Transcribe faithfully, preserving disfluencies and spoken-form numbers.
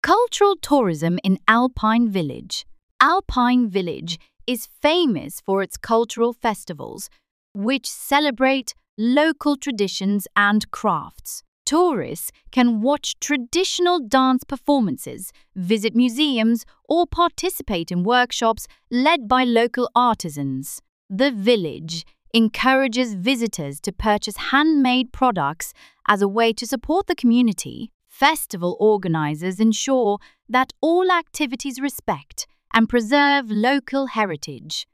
Cultural tourism in Alpine Village. Alpine Village is famous for its cultural festivals, which celebrate local traditions and crafts. Tourists can watch traditional dance performances, visit museums, or participate in workshops led by local artisans. The village encourages visitors to purchase handmade products as a way to support the community. Festival organizers ensure that all activities respect and preserve local heritage.